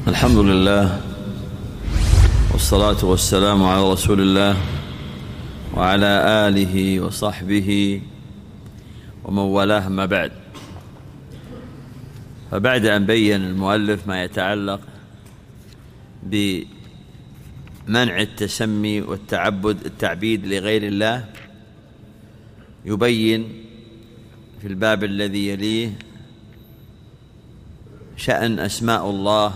الحمد لله والصلاة والسلام على رسول الله وعلى آله وصحبه ومن والاه، ما بعد. فبعد أن بين المؤلف ما يتعلق بمنع التسمي التعبيد لغير الله، يبين في الباب الذي يليه شأن أسماء الله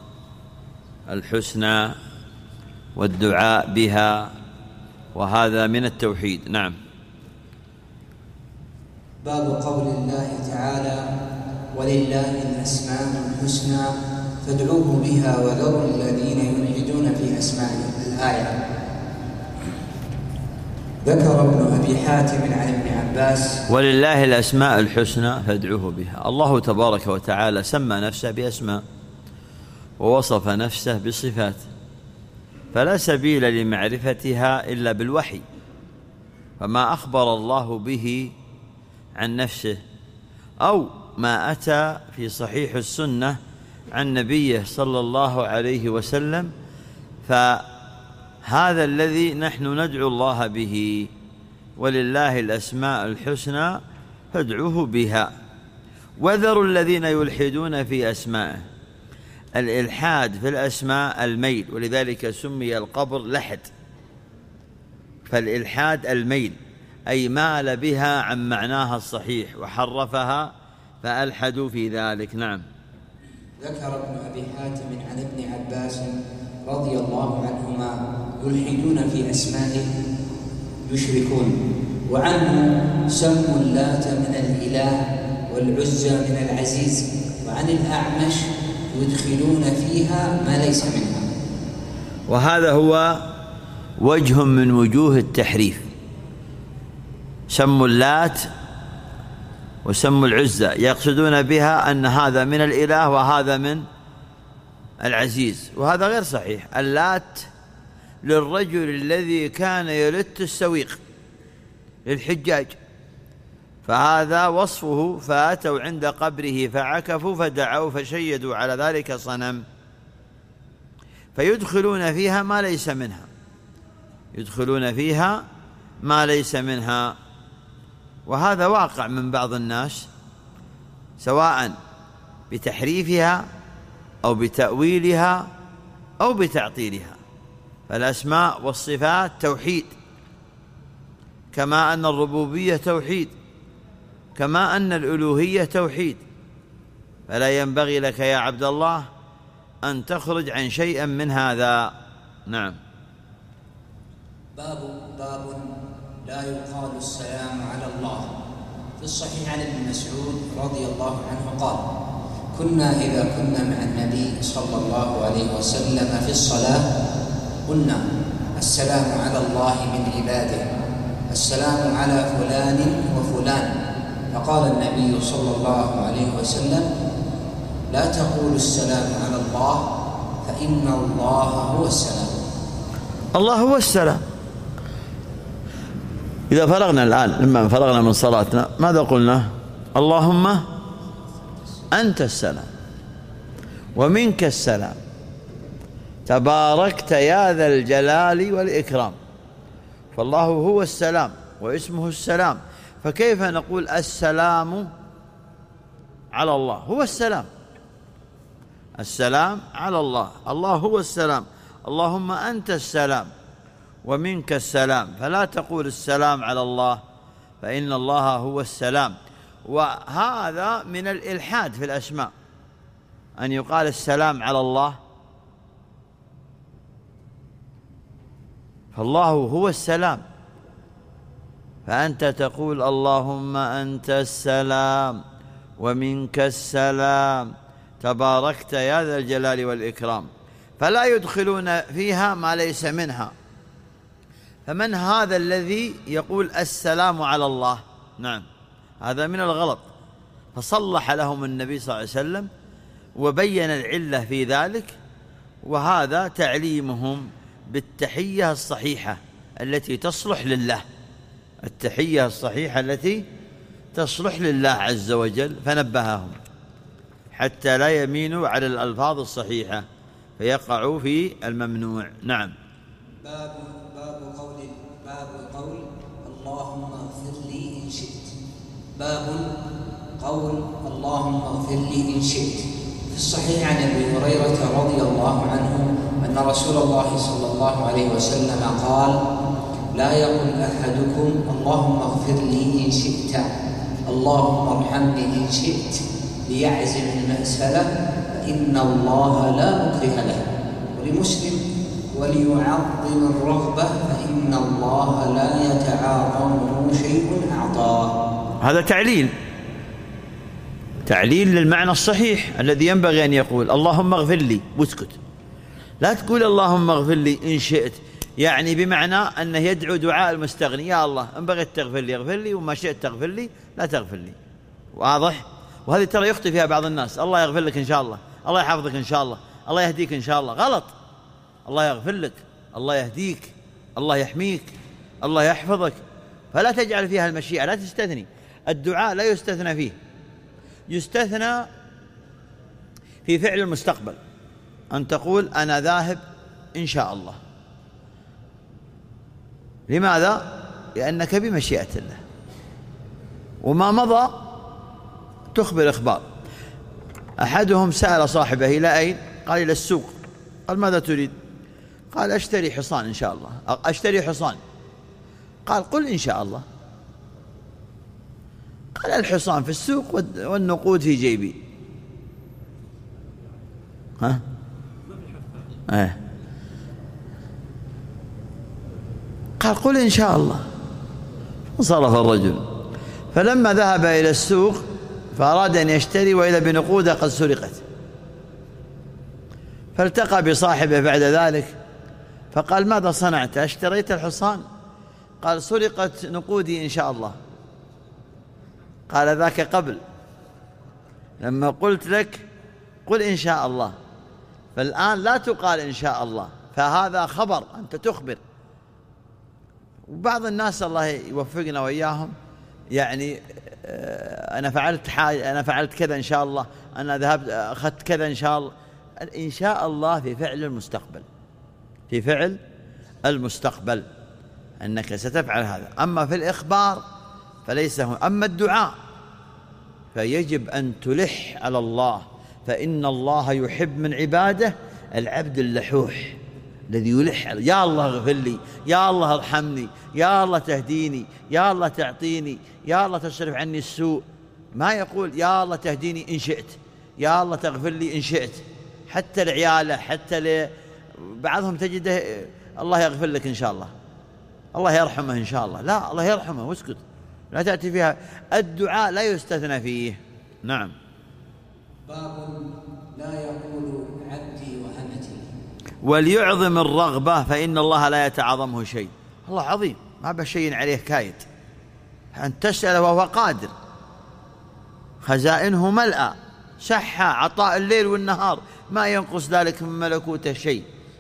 الحسنى والدعاء بها، وهذا من التوحيد. نعم. باب قول الله تعالى: ولله الأسماء الحسنى فادعوه بها وذروا الذين يلحدون في أسمائه. الآية. ذكر ابن أبي حاتم عن ابن عباس: ولله الأسماء الحسنى فادعوه بها. الله تبارك وتعالى سمى نفسه بأسماء ووصف نفسه بصفات، فلا سبيل لمعرفتها إلا بالوحي. فما أخبر الله به عن نفسه أو ما أتى في صحيح السنة عن نبيه صلى الله عليه وسلم، فهذا الذي نحن ندعو الله به. ولله الأسماء الحسنى فادعوه بها وذروا الذين يلحدون في أسمائه. الإلحاد في الأسماء الميل، ولذلك سمي القبر لحد. فالإلحاد الميل، أي مال بها عن معناها الصحيح وحرفها، فألحدوا في ذلك. نعم. ذكر ابن أبي حاتم عن ابن عباس رضي الله عنهما: يلحدون في أسمائه يشركون. وعنه: سموا اللات من الإله والعزى من العزيز. وعن الأعمش: يدخلون فيها ما ليس منها. وهذا هو وجه من وجوه التحريف. سموا اللات وسموا العزى، يقصدون بها أن هذا من الإله وهذا من العزيز، وهذا غير صحيح. اللات للرجل الذي كان يلت السويق للحجاج، فهذا وصفه. فأتوا عند قبره فعكفوا فدعوا فشيدوا على ذلك صنم، فيدخلون فيها ما ليس منها، يدخلون فيها ما ليس منها. وهذا واقع من بعض الناس، سواء بتحريفها أو بتأويلها أو بتعطيلها. فالأسماء والصفات توحيد، كما أن الربوبية توحيد، كما أن الألوهية توحيد. فلا ينبغي لك يا عبد الله أن تخرج عن شيء من هذا. نعم. باب لا يقال السلام على الله. في الصحيح عن ابن مسعود رضي الله عنه قال: كنا إذا كنا مع النبي صلى الله عليه وسلم في الصلاة قلنا: السلام على الله من عباده، السلام على فلان وفلان. فقال النبي صلى الله عليه وسلم: لا تقولوا السلام على الله، فإن الله هو السلام. الله هو السلام. إذا فرغنا الآن، لما فرغنا من صلاتنا، ماذا قلنا؟ اللهم أنت السلام ومنك السلام، تباركت يا ذا الجلال والإكرام. فالله هو السلام واسمه السلام، فكيف نقول السلام على الله؟ هو السلام، السلام على الله، الله هو السلام. اللهم أنت السلام ومنك السلام، فلا تقول السلام على الله، فإن الله هو السلام. وهذا من الإلحاد في الأسماء، أن يقال السلام على الله، فالله هو السلام، فأنت تقول اللهم أنت السلام ومنك السلام، تباركت يا ذا الجلال والإكرام. فلا يدخلون فيها ما ليس منها. فمن هذا الذي يقول السلام على الله؟ نعم، هذا من الغلط. فصلح لهم النبي صلى الله عليه وسلم وبين العلة في ذلك، وهذا تعليمهم بالتحية الصحيحة التي تصلح لله، التحية الصحيحة التي تصلح لله عز وجل. فنبههم حتى لا يميلوا على الألفاظ الصحيحة. فيقع في الممنوع. نعم. باب قول اللهم اغفر لي إن شئت. باب قول اللهم اغفر لي إن شئت. في الصحيح عن أبي هريرة رضي الله عنه أن رسول الله صلى الله عليه وسلم قال: لا يقل أحدكم اللهم اغفر لي إن شئت، اللهم ارحمني إن شئت، ليعزم المسألة فإن الله لا مكره له. ولمسلم: وليعظم الرغبة فإن الله لا يتعاظمه شيء أعطاه. هذا تعليل للمعنى الصحيح الذي ينبغي أن يقول اللهم اغفر لي واسكت. لا تقول اللهم اغفر لي إن شئت، يعني بمعنى أنه يدعو دعاء المستغني: يا الله إن بغيت تغفر لي اغفر لي، وما شئت تغفر لي لا تغفر لي. واضح؟ وهذه ترى يخطئ فيها بعض الناس: الله يغفر لك إن شاء الله، الله يحفظك إن شاء الله، الله يهديك إن شاء الله. غلط. الله يغفر لك، الله يهديك، الله يحميك، الله يحفظك. فلا تجعل فيها المشيئة، لا تستثني. الدعاء لا يستثنى فيه، يستثنى في فعل المستقبل، أن تقول أنا ذاهب إن شاء الله. لماذا؟ لأنك بمشيئة الله، وما مضى تخبر إخبار. أحدهم سأل صاحبه: إلى أين؟ قال: إلى السوق. قال: ماذا تريد؟ قال: أشتري حصان إن شاء الله، أشتري حصان. قال: قل إن شاء الله. قال: الحصان في السوق والنقود في جيبي. ها؟ قال: قل إن شاء الله. انصرف الرجل. فلما ذهب إلى السوق فأراد أن يشتري، وإذا بنقوده قد سرقت. فالتقى بصاحبه بعد ذلك فقال: ماذا صنعت؟ اشتريت الحصان؟ قال: سرقت نقودي إن شاء الله. قال: ذاك قبل، لما قلت لك قل إن شاء الله، فالآن لا تقال إن شاء الله، فهذا خبر، أنت تخبر. وبعض الناس الله يوفقنا وإياهم يعني أنا فعلت حاجة، أنا فعلت كذا إن شاء الله، أنا ذهبت أخذت كذا إن شاء الله. إن شاء الله في فعل المستقبل، في فعل المستقبل أنك ستفعل هذا. أما في الإخبار فليس هو. أما الدعاء فيجب أن تلح على الله، فإن الله يحب من عباده العبد اللحوح الذي يلح: يا الله اغفر لي، يا الله ارحمني، يا الله تهديني، يا الله تعطيني، يا الله تصرف عني السوء. ما يقول يا الله تهديني إن شئت، يا الله تغفر لي إن شئت. حتى العيالة، حتى بعضهم تجده الله يغفر لك إن شاء الله، الله يرحمه إن شاء الله. لا، الله يرحمه واسكت، لا تأتي فيها. الدعاء لا يستثنى فيه. نعم. باب لا يقول عبدي وأمتي. وليعظم الرغبة فإن الله لا يتعظمه شيء. الله عظيم، ما بشيء عليه كايد. أن تسأل وهو قادر، خزائنه ملأى، سحة، عطاء الليل والنهار، ما ينقص ذلك من ملكوته شيء،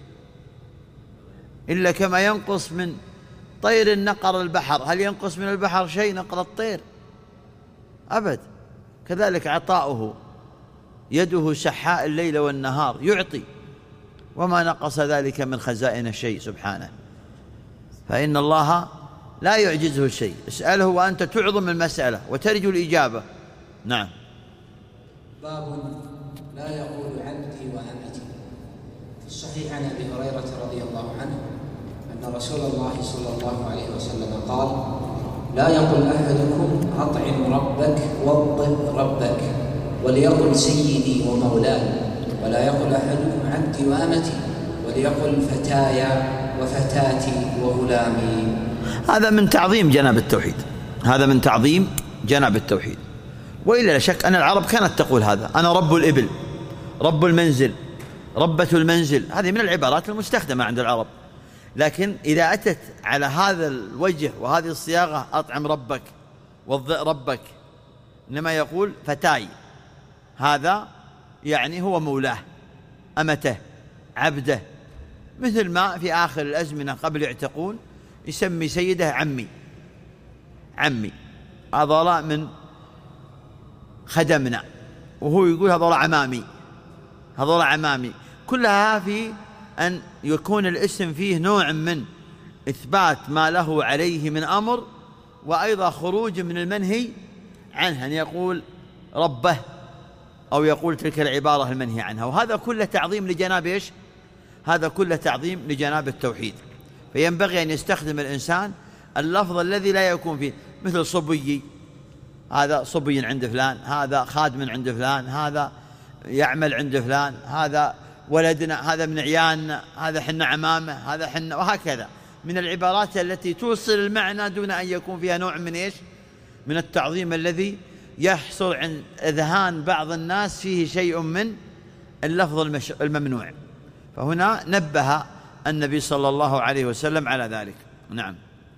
إلا كما ينقص من طير نقر البحر. هل ينقص من البحر شيء نقر الطير؟ أبد. كذلك عطاؤه، يده سحاء الليل والنهار، يعطي، وما نقص ذلك من خزائن شيء سبحانه. فإن الله لا يعجزه شيء. اسأله وأنت تعظم المسألة وترجو الإجابة. نعم. باب لا يقول عبدي وأمتي. في الصحيح عن أبي هريرة رضي الله عنه أن رسول الله صلى الله عليه وسلم قال: لا يقل أحدكم أطعم ربك واطب ربك، وليقل سيدي ومولاي، ولا يقل أحدكم عبدي وأمتي، وليقل فتاي وفتاتي وغلامي. هذا من تعظيم جناب التوحيد، هذا من تعظيم جناب التوحيد. وإلا لا شك أن العرب كانت تقول هذا: أنا رب الإبل، رب المنزل، ربة المنزل. هذه من العبارات المستخدمة عند العرب. لكن إذا أتت على هذا الوجه وهذه الصياغة: أطعم ربك وضئ ربك، إنما يقول فتاي، هذا يعني هو مولاه، أمته، عبده. مثل ما في آخر الأزمنة قبل يعتقون يسمي سيده عمي، عمي، هذولا من خدمنا، وهو يقول هذولا عمامي، هذولا عمامي. كلها في أن يكون الاسم فيه نوع من إثبات ما له عليه من أمر، وأيضا خروج من المنهي عنه، أن يقول ربه أو يقول تلك العبارة المنهي عنها. وهذا كله تعظيم لجناب إيش؟ هذا كله تعظيم لجناب التوحيد. فينبغي أن يستخدم الإنسان اللفظ الذي لا يكون فيه، مثل صبي، هذا صبي عند فلان، هذا خادم عند فلان، هذا يعمل عند فلان، هذا ولدنا، هذا من عيالنا، هذا حنا عمامه، هذا حنا، وهكذا من العبارات التي توصل المعنى دون أن يكون فيها نوع من إيش؟ من التعظيم الذي يحصل عند أذهان بعض الناس فيه شيء من اللفظ الممنوع. فهنا نبه النبي صلى الله عليه وسلم على ذلك. نعم.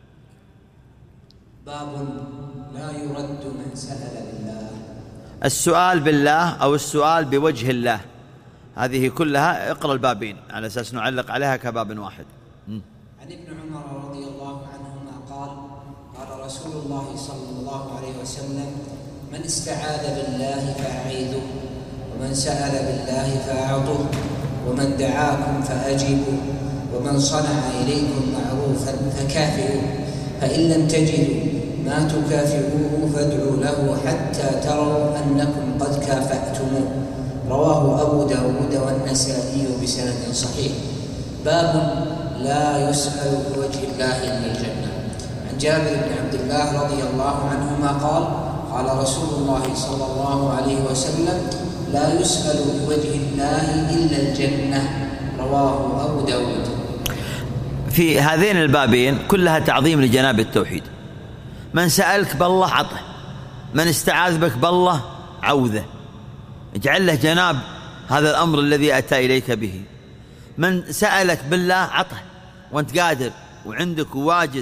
باب لا يرد من سأل بالله. السؤال بالله أو السؤال بوجه الله، هذه كلها اقرأ البابين على أساس نعلق عليها كباب واحد. عن ابن عمر رضي الله عنهما قال قال رسول الله صلى الله عليه وسلم: من استعاذ بالله فأعيذه، ومن سأل بالله فأعطوه، ومن دعاكم فأجيبوا، ومن صنع إليكم معروفا فكافئوه، فإن لم تجدوا ما تكافئوه فادعوا له حتى تروا أنكم قد كافأتموه. رواه أبو داود والنسائي بسند صحيح. باب لا يسأل بوجه الله إلا الجنة. عن جابر بن عبد الله رضي الله عنهما قال قال رسول الله صلى الله عليه وسلم: لا يسأل بوجه الله إلا الجنة. رواه أبو داود. في هذين البابين كلها تعظيم لجناب التوحيد. من سألك بالله عطه، من استعاذ بك بالله عوذه، اجعل له جناب هذا الأمر الذي أتى إليك به. من سألك بالله عطه وانت قادر وعندك وواجد.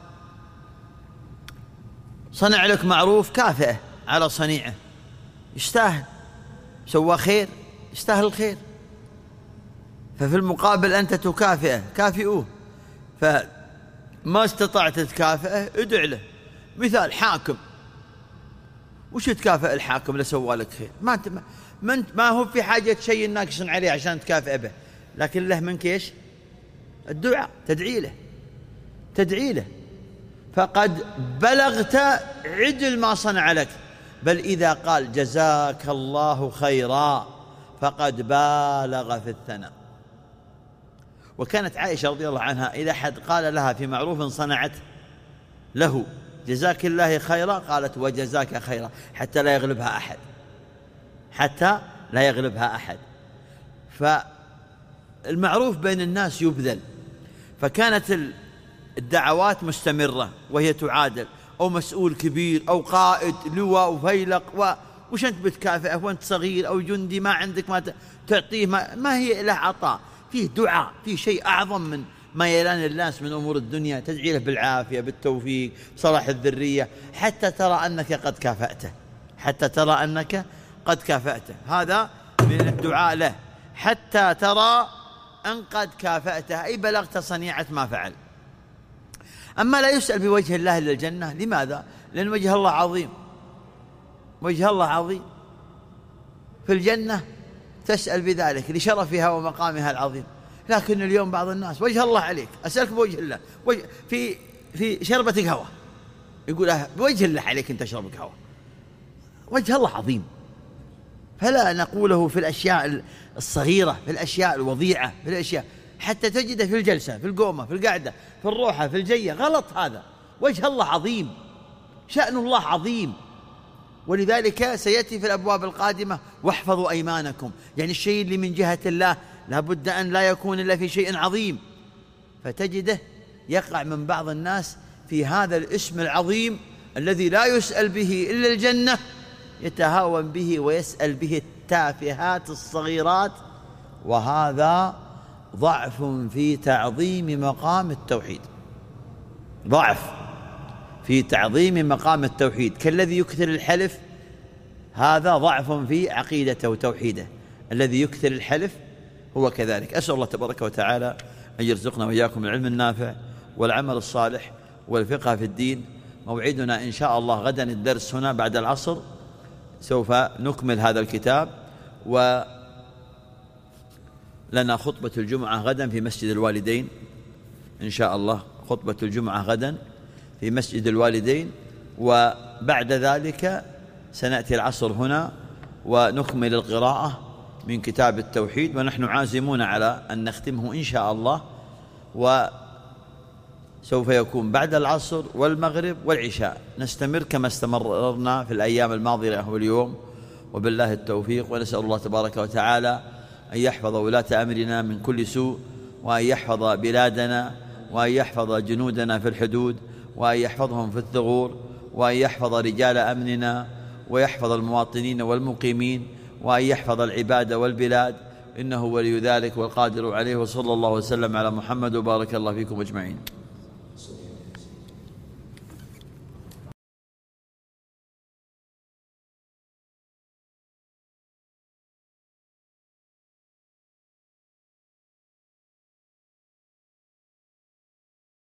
صنع لك معروف كافئه على صنيعه، يستاهل، سوى خير يستاهل الخير، ففي المقابل أنت تكافئه، كافئوه. فما استطعت تكافئه ادع له. مثال حاكم، وش تكافئ الحاكم لسوى لك خير؟ ما هو في حاجة شيء ناقص عليه عشان تكافئ به، لكن له منك ايش؟ الدعاء، تدعي له فقد بلغت عدل ما صنع لك. بل إذا قال جزاك الله خيرا فقد بالغ في الثناء. وكانت عائشة رضي الله عنها إذا حد قال لها في معروف صنعت له جزاك الله خيرا قالت وجزاك خيرا، حتى لا يغلبها أحد. فالمعروف بين الناس يبذل. فكانت الدعوات مستمرة وهي تعادل، أو مسؤول كبير أو قائد لواء وفيلق، وش أنت بتكافئه وأنت صغير أو جندي ما عندك ما تعطيه، ما هي إلا عطاء، فيه دعاء، فيه شيء أعظم من ما يلان الناس من أمور الدنيا. تدعي له بالعافية بالتوفيق صلاح الذرية حتى ترى أنك قد كافأته. هذا من الدعاء له حتى ترى أن قد كافأته، أي بلغت صنيعة ما فعل. أما لا يسأل بوجه الله إلا الجنة. لماذا؟ لأن وجه الله عظيم، في الجنة تسأل بذلك لشرفها ومقامها العظيم. لكن اليوم بعض الناس وجه الله عليك، أسألك بوجه الله، في شربة قهوة يقول بوجه الله عليك أنت تشرب قهوة. وجه الله عظيم، فلا نقوله في الأشياء الصغيرة، في الأشياء الوضيعة، في الأشياء حتى تجده في الجلسة، في القومة، في القعدة، في الروحة، في الجية. غلط هذا. وجه الله عظيم، شأن الله عظيم. ولذلك سيأتي في الأبواب القادمة واحفظوا أيمانكم، يعني الشيء اللي من جهة الله لابد أن لا يكون إلا في شيء عظيم. فتجده يقع من بعض الناس في هذا الاسم العظيم الذي لا يسأل به إلا الجنة، يتهاون به ويسأل به التافهات الصغيرات. وهذا ضعف في تعظيم مقام التوحيد، كالذي يكثر الحلف، هذا ضعف في عقيدته وتوحيده. الذي يكثر الحلف هو كذلك. أسأل الله تبارك وتعالى أن يرزقنا وإياكم العلم النافع والعمل الصالح والفقه في الدين. موعدنا إن شاء الله غدا الدرس هنا بعد العصر، سوف نكمل هذا الكتاب لنا خطبة الجمعة غدا في مسجد الوالدين إن شاء الله، خطبة الجمعة غدا في مسجد الوالدين، وبعد ذلك سنأتي العصر هنا ونكمل القراءة من كتاب التوحيد، ونحن عازمون على أن نختمه إن شاء الله، وسوف يكون بعد العصر والمغرب والعشاء. نستمر كما استمرنا في الأيام الماضية واليوم، وبالله التوفيق. ونسأل الله تبارك وتعالى أن يحفظ ولاة أمرنا من كل سوء، وأن يحفظ بلادنا، وأن يحفظ جنودنا في الحدود، وأن يحفظهم في الثغور، وأن يحفظ رجال أمننا، ويحفظ المواطنين والمقيمين، وأن يحفظ العباد والبلاد، إنه ولي ذلك والقادر عليه. وصلى الله وسلم على محمد وبارك الله فيكم أجمعين.